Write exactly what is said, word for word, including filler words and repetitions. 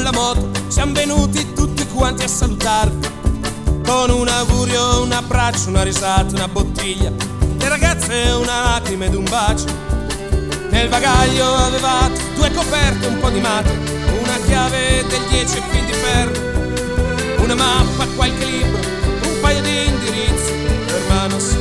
la moto siamo venuti tutti quanti a salutarvi, con un augurio, un abbraccio, una risata, una bottiglia, le ragazze una lacrima ed un bacio. Nel bagaglio avevate due coperte, un po' di matto, una chiave del dieci e fil di ferro, una mappa, qualche libro, un paio di indirizzi per mano.